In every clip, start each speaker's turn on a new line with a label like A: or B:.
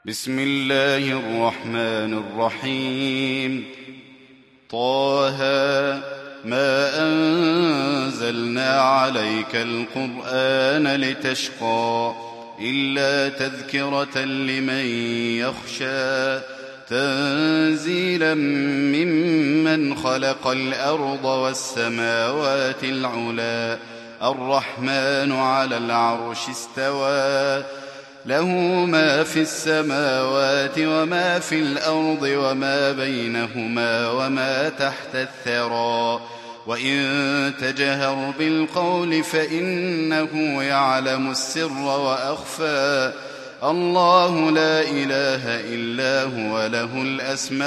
A: بسم الله الرحمن الرحيم. طه ما أنزلنا عليك القرآن لتشقى إلا تذكرة لمن يخشى تنزيلا ممن خلق الأرض والسماوات العلى الرحمن على العرش استوى له ما في السماوات وما في الأرض وما بينهما وما تحت الثرى وإن تجهر بالقول فإنه يعلم السر وأخفى الله لا إله إلا هو له الأسماء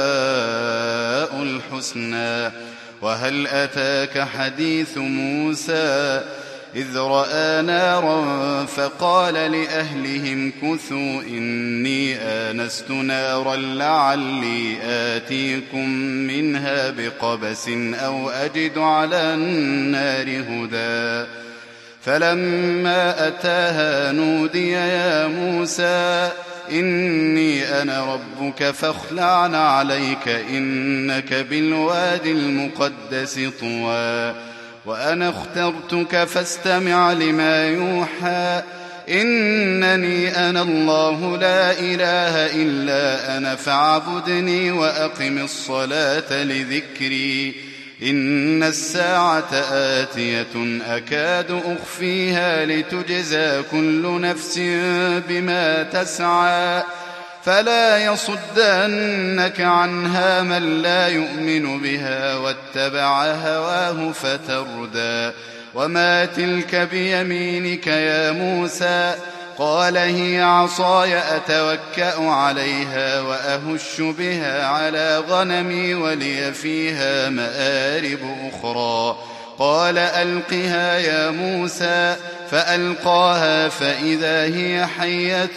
A: الحسنى. وهل أتاك حديث موسى إذ رأى نارا فقال لأهلهم كثوا إني آنست نارا لعلي آتيكم منها بقبس أو أجد على النار هدى. فلما أتاها نودي يا موسى إني أنا ربك فاخلع عليك إنك بالوادي المقدس طوى وأنا اخترتك فاستمع لما يوحى إنني أنا الله لا إله إلا أنا فاعبدني وأقم الصلاة لذكري إن الساعة آتية أكاد أخفيها لتجزى كل نفس بما تسعى فلا يصدنك عنها من لا يؤمن بها واتبع هواه فتردى. وما تلك بيمينك يا موسى قال هي عصاي أتوكأ عليها وأهش بها على غنمي ولي فيها مآرب أخرى قال ألقها يا موسى فألقاها فإذا هي حية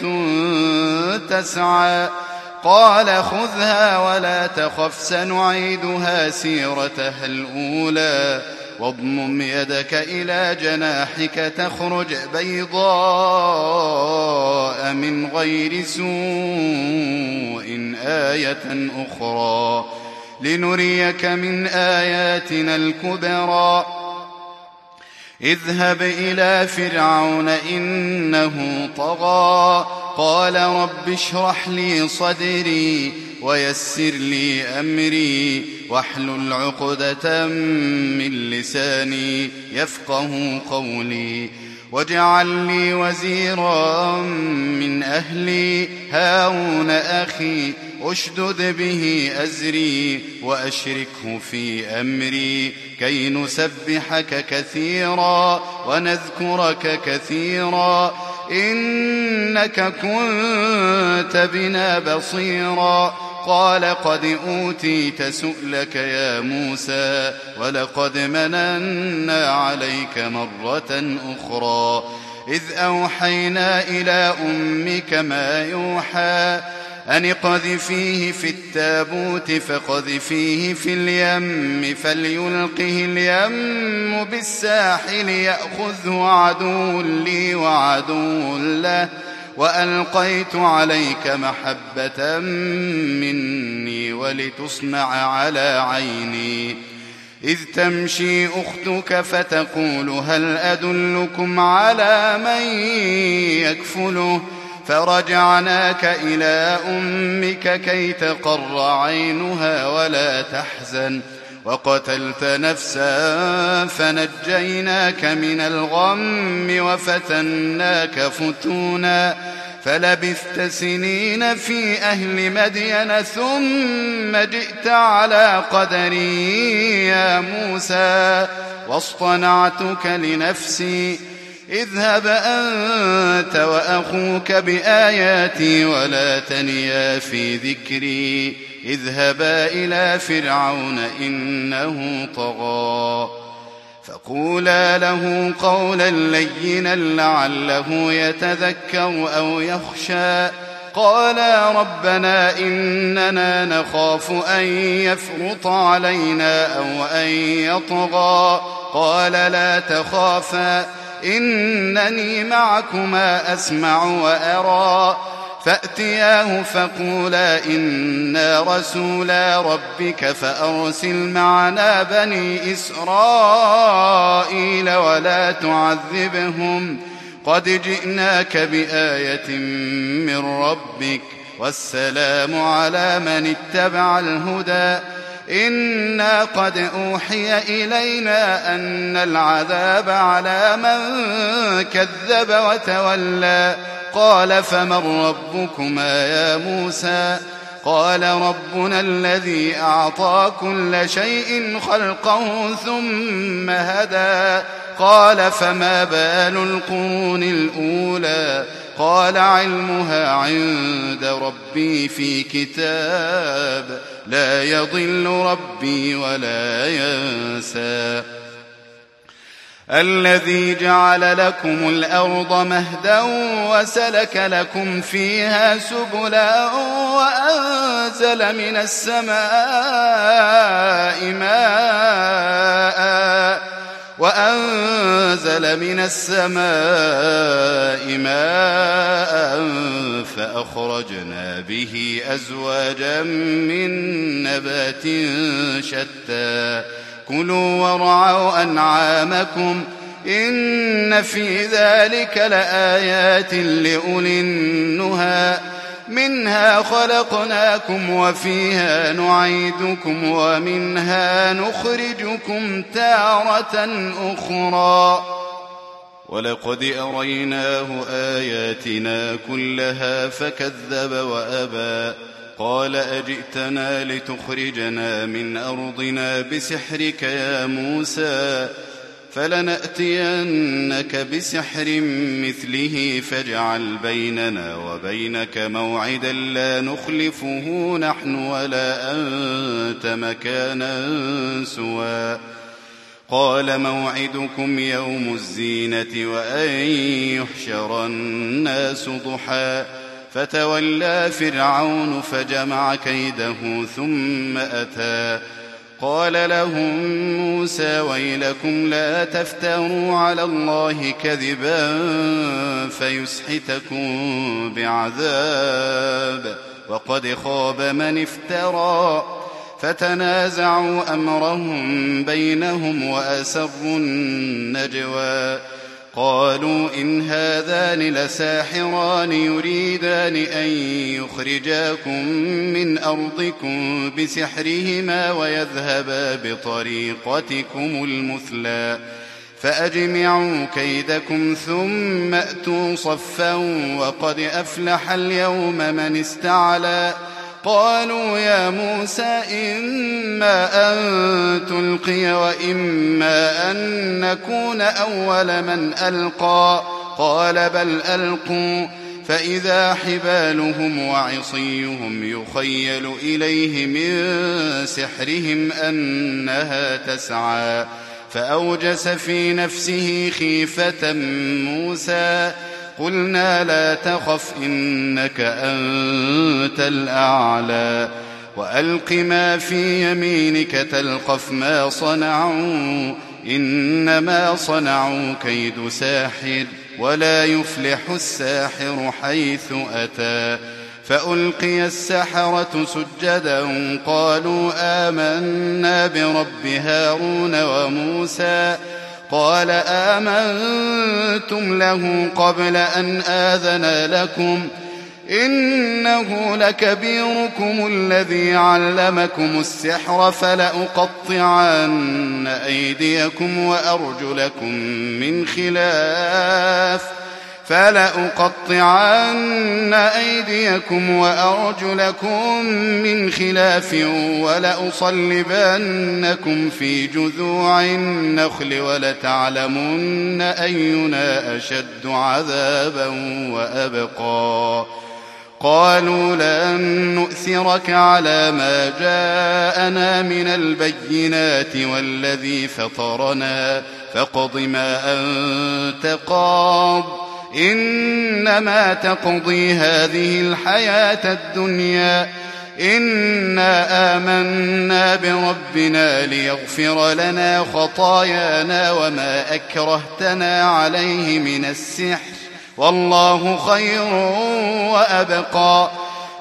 A: تسعى قال خذها ولا تخف سنعيدها سيرتها الأولى واضمم يدك إلى جناحك تخرج بيضاء من غير سوء آية أخرى لنريك من آياتنا الكبرى اذهب إلى فرعون إنه طغى قال رب اشرح لي صدري ويسر لي أمري واحلل عقدة من لساني يفقه قولي واجعل لي وزيرا من أهلي هارون أخي أشدد به أزري وأشركه في أمري كي نسبحك كثيرا ونذكرك كثيرا إنك كنت بنا بصيرا قال قد أوتيت سؤلك يا موسى ولقد مننا عليك مرة أخرى إذ أوحينا إلى أمك ما يوحى أن اقذفيه في التابوت فقذفيه في اليم فليلقه اليم بالساحل يأخذه عدو لي وعدو له وألقيت عليك محبة مني ولتصنع على عيني إذ تمشي أختك فتقول هل أدلكم على من يكفله فرجعناك إلى أمك كي تقر عينها ولا تحزن وقتلت نفسا فنجيناك من الغم وفتناك فتونا فلبثت سنين في أهل مدين ثم جئت على قدري يا موسى واصطنعتك لنفسي اذهب أنت وأخوك بآياتي ولا تنيا في ذكري اذهبا إلى فرعون إنه طغى فقولا له قولا لينا لعله يتذكر أو يخشى قالا ربنا إننا نخاف أن يفرط علينا أو أن يطغى قال لا تخافا إنني معكما أسمع وأرى فأتياه فقولا إنا رسولا ربك فأرسل معنا بني إسرائيل ولا تعذبهم قد جئناك بآية من ربك والسلام على من اتبع الهدى إنا قد أوحي إلينا أن العذاب على من كذب وتولى قال فمن ربكما يا موسى قال ربنا الذي أعطى كل شيء خلقه ثم هدى قال فما بال القرون الأولى قال علمها عند ربي في كتاب لا يضل ربي ولا ينسى الذي جعل لكم الأرض مهدا وسلك لكم فيها سبلا وأنزل من السماء ماء فأخرجنا به أزواجا من نبات شتى كلوا وارعوا أنعامكم إن في ذلك لآيات لأولي النهى منها خلقناكم وفيها نعيدكم ومنها نخرجكم تارة أخرى ولقد أريناه آياتنا كلها فكذب وأبى قال أجئتنا لتخرجنا من أرضنا بسحرك يا موسى فلنأتينك بسحر مثله فاجعل بيننا وبينك موعدا لا نخلفه نحن ولا أنت مكانا سوى قال موعدكم يوم الزينة وأن يحشر الناس ضحى فتولى فرعون فجمع كيده ثم أتى قال لهم موسى ويلكم لا تفتروا على الله كذبا فيسحتكم بعذاب وقد خاب من افترى فتنازعوا أمرهم بينهم وأسروا النجوى قالوا إن هذان لساحران يريدان أن يخرجاكم من أرضكم بسحرهما ويذهبا بطريقتكم المثلى فأجمعوا كيدكم ثم أتوا صفا وقد أفلح اليوم من استعلى قالوا يا موسى إما أن تلقي وإما أن نكون أول من ألقى قال بل ألقوا فإذا حبالهم وعصيهم يخيل إليه من سحرهم أنها تسعى فأوجس في نفسه خيفة موسى قلنا لا تخف إنك أنت الأعلى وألق ما في يمينك تلقف ما صنعوا إنما صنعوا كيد ساحر ولا يفلح الساحر حيث أتى فألقي السحرة سجدا قالوا آمنا برب هارون وموسى قال آمنتم له قبل أن آذن لكم إنه لكبيركم الذي علمكم السحر فلأقطعن أيديكم وأرجلكم من خلاف ولأصلبنكم في جذوع النخل ولتعلمن أينا أشد عذابا وأبقى قالوا لن نؤثرك على ما جاءنا من البينات والذي فطرنا فاقض ما أنت قاض إنما تقضي هذه الحياة الدنيا إنا آمنا بربنا ليغفر لنا خطايانا وما أكرهتنا عليه من السحر والله خير وأبقى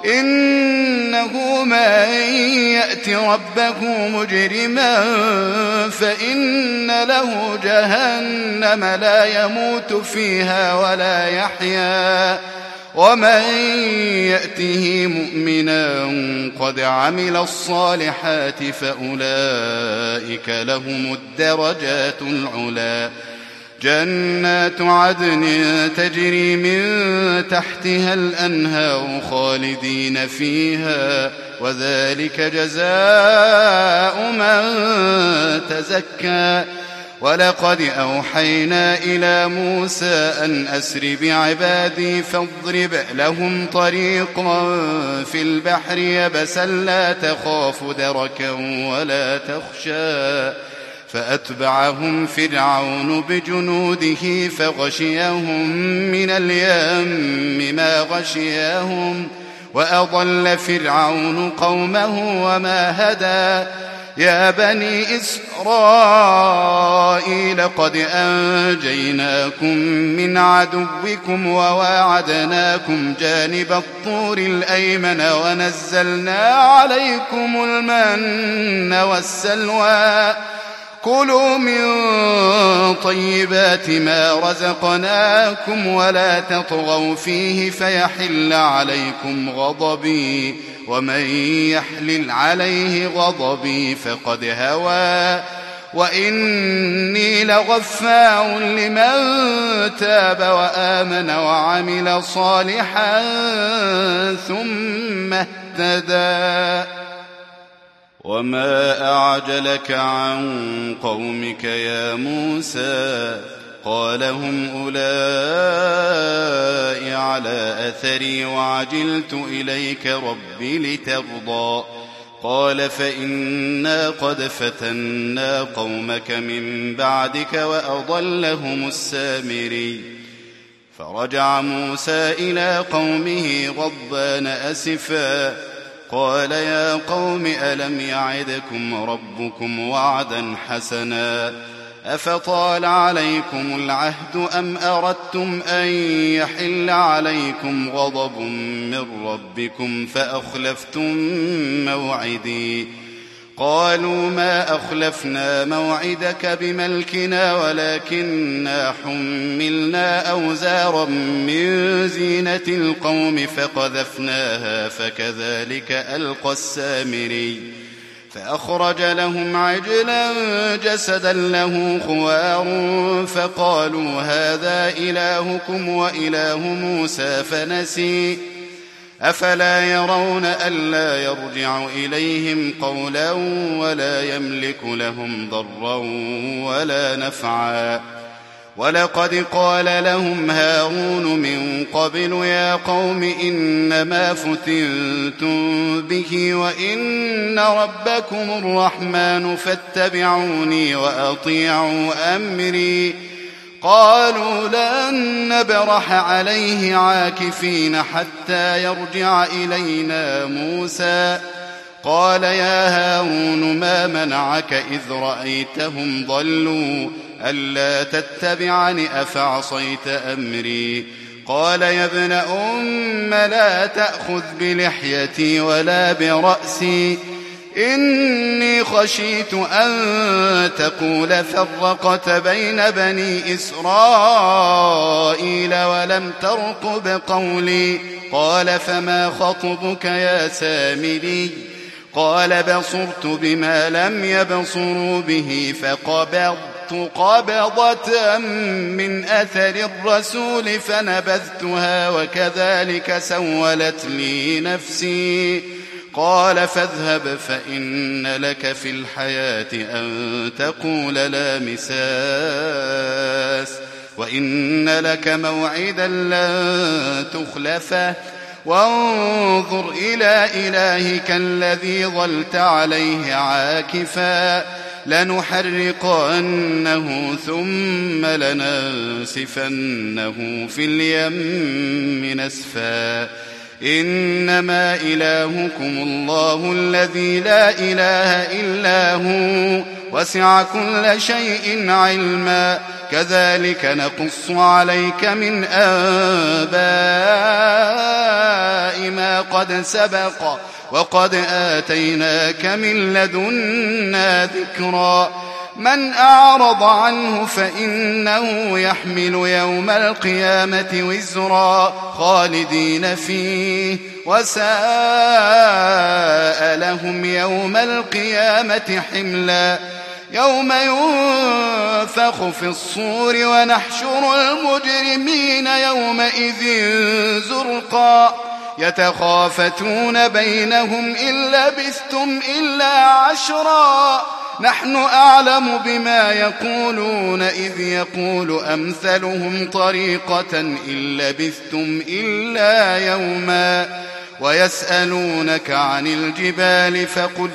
A: إنه من يأت ربه مجرما فإن له جهنم لا يموت فيها ولا يحيا ومن يأته مؤمنا قد عمل الصالحات فأولئك لهم الدرجات العلا جنات عدن تجري من تحتها الأنهار خالدين فيها وذلك جزاء من تزكى ولقد أوحينا إلى موسى أن أسر بعبادي فاضرب لهم طريقا في البحر يبسا لا تخاف دركا ولا تخشى فأتبعهم فرعون بجنوده فغشيهم من اليم ما غشيهم وأضل فرعون قومه وما هدى يا بني إسرائيل قد أنجيناكم من عدوكم وواعدناكم جانب الطور الأيمن ونزلنا عليكم المن والسلوى كلوا من طيبات ما رزقناكم ولا تطغوا فيه فيحل عليكم غضبي ومن يحلل عليه غضبي فقد هوى وإني لغفار لمن تاب وآمن وعمل صالحا ثم اهتدى وما أعجلك عن قومك يا موسى قال هم أولئك على أثري وعجلت إليك رب لترضى قال فإنا قد فتنا قومك من بعدك وأضلهم السامري فرجع موسى إلى قومه غضبان أسفا قال يا قوم ألم يعدكم ربكم وعدا حسنا أفطال عليكم العهد أم أردتم أن يحل عليكم غضب من ربكم فأخلفتم موعدي قالوا ما أخلفنا موعدك بملكنا ولكننا حملنا أوزارا من زينة القوم فقذفناها فكذلك ألقى السامري فأخرج لهم عجلا جسدا له خوار فقالوا هذا إلهكم وإله موسى فنسي أفلا يرون ألا يرجع إليهم قولا ولا يملك لهم ضرا ولا نفعا ولقد قال لهم هارون من قبل يا قوم إنما فتنتم به وإن ربكم الرحمن فاتبعوني وأطيعوا أمري قالوا لن نبرح عليه عاكفين حتى يرجع إلينا موسى قال يا هارون ما منعك إذ رأيتهم ضلوا ألا تتبعني أفعصيت أمري قال يا ابن أم لا تأخذ بلحيتي ولا برأسي إني خشيت أن تقول فرقت بين بني إسرائيل ولم ترقب قولي قال فما خطبك يا سامري قال بصرت بما لم يبصروا به فقبضت قبضة من أثر الرسول فنبذتها وكذلك سولت لي نفسي قال فاذهب فإن لك في الحياة أن تقول لا مساس وإن لك موعدا لن تخلفه وانظر إلى إلهك الذي ظلت عليه عاكفا لنحرقنه ثم لننسفنه في اليم نسفا إنما إلهكم الله الذي لا إله إلا هو وسع كل شيء علما كذلك نقص عليك من أنباء ما قد سبق وقد آتيناك من لدنا ذكرا من أعرض عنه فإنه يحمل يوم القيامة وزرا خالدين فيه وساء لهم يوم القيامة حملا يوم ينفخ في الصور ونحشر المجرمين يومئذ زرقا يتخافتون بينهم إن لبثتم إلا عشرا نحن أعلم بما يقولون إذ يقول أمثلهم طريقة إن لبثتم إلا يوما ويسألونك عن الجبال فقل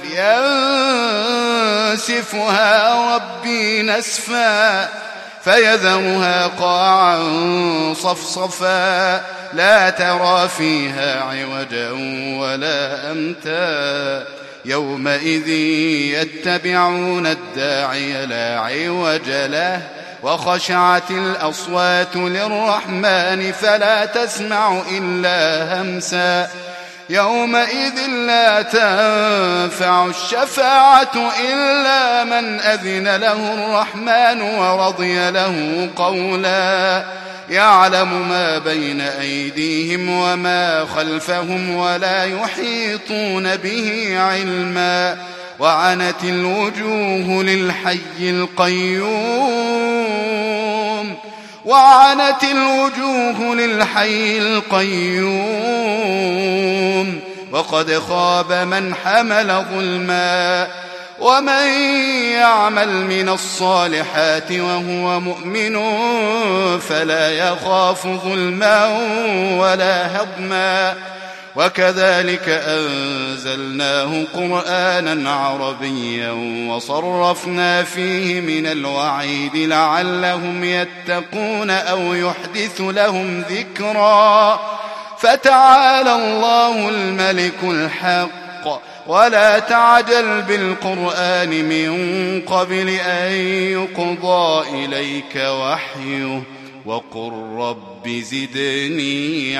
A: ينسفها ربي نسفا فيذرها قاعا صفصفا لا ترى فيها عوجا ولا أمتا يومئذ يتبعون الداعي لا عوج له وخشعت الأصوات للرحمن فلا تسمع إلا همسا يومئذ لا تنفع الشفاعة إلا من أذن له الرحمن ورضي له قولا يعلم ما بين أيديهم وما خلفهم ولا يحيطون به علما وعنت الوجوه للحي القيوم وقد خاب من حمل ظلما ومن يعمل من الصالحات وهو مؤمن فلا يخاف ظلما ولا هضما وكذلك أنزلناه قرآنا عربيا وصرفنا فيه من الوعيد لعلهم يتقون أو يحدث لهم ذكرا فتعالى الله الملك الحق ولا تعجل بالقرآن من قبل أن يقضى إليك وحيه وقل رب زدني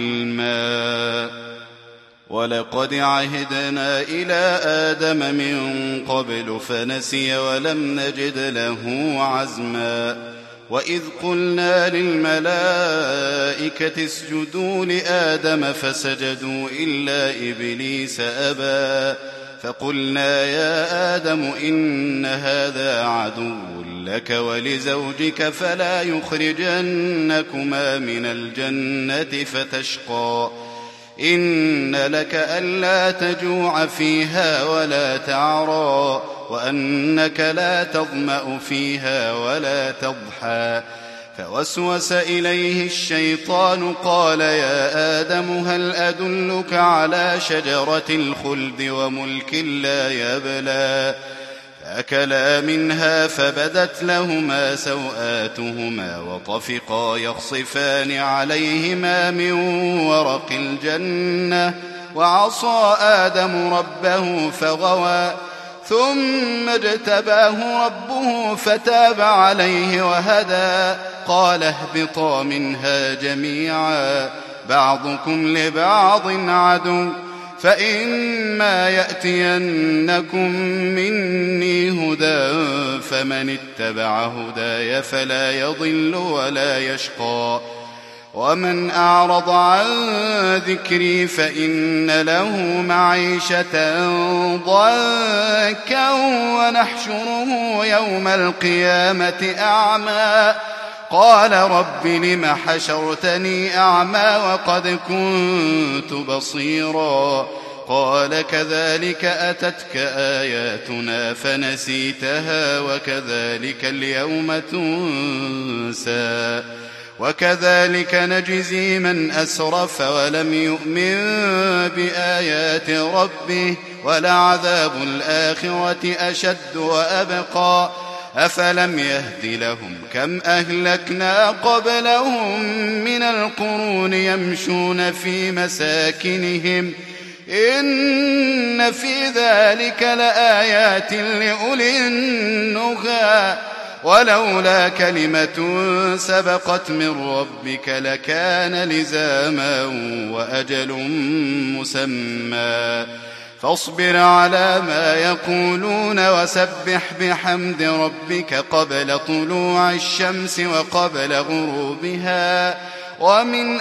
A: علما ولقد عهدنا إلى آدم من قبل فنسي ولم نجد له عزما وإذ قلنا للملائكة اسجدوا لآدم فسجدوا إلا إبليس أبى فقلنا يا آدم إن هذا عدو لك ولزوجك فلا يخرجنكما من الجنة فتشقى إن لك ألا تجوع فيها ولا تعرى وأنك لا تظمأ فيها ولا تضحى فوسوس إليه الشيطان قال يا آدم هل أدلك على شجرة الخلد وملك لا يبلى فأكلا منها فبدت لهما سوآتهما وطفقا يخصفان عليهما من ورق الجنة وعصى آدم ربه فغوى ثم اجتباه ربه فتاب عليه وهدى قال اهبطا منها جميعا بعضكم لبعض عدو فإما يأتينكم مني هدى فمن اتبع هداي فلا يضل ولا يشقى ومن أعرض عن ذكري فإن له معيشة ضنكا ونحشره يوم القيامة أعمى قال رب لم حشرتني أعمى وقد كنت بصيرا قال كذلك أتتك آياتنا فنسيتها وكذلك اليوم تنسى وكذلك نجزي من أسرف ولم يؤمن بآيات ربه ولعذاب الآخرة أشد وأبقى أفلم يهد لهم كم أهلكنا قبلهم من القرون يمشون في مساكنهم إن في ذلك لآيات لأولي النهى ولولا كلمة سبقت من ربك لكان لزاما وأجل مسمى فاصبر على ما يقولون وسبح بحمد ربك قبل طلوع الشمس وقبل غروبها ومن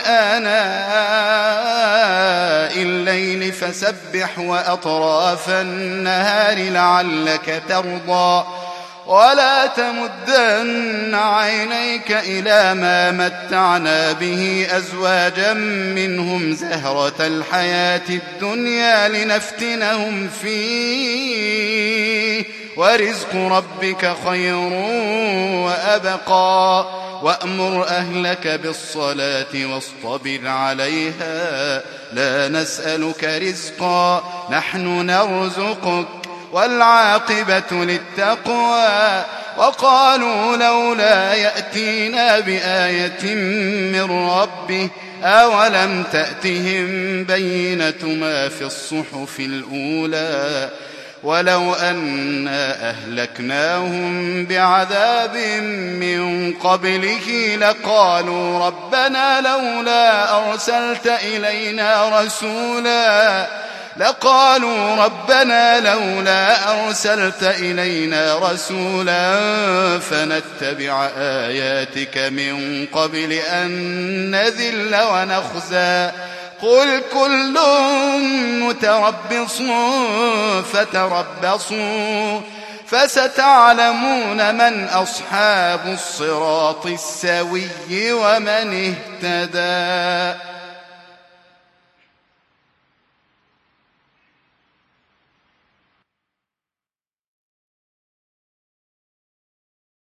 A: آناء الليل فسبح وأطراف النهار لعلك ترضى ولا تمدن عينيك إلى ما متعنا به أزواجا منهم زهرة الحياة الدنيا لنفتنهم فيه ورزق ربك خير وأبقى وأمر أهلك بالصلاة واصطبر عليها لا نسألك رزقا نحن نرزقك والعاقبة للتقوى وقالوا لولا يأتينا بآية من ربه أولم تأتهم بينة ما في الصحف الأولى ولو أنا أهلكناهم بعذاب من قبله لقالوا ربنا لولا أرسلت إلينا رسولا فنتبع آياتك من قبل أن نذل ونخزى قل كل متربص فتربصوا فستعلمون من أصحاب الصراط السوي ومن اهتدى.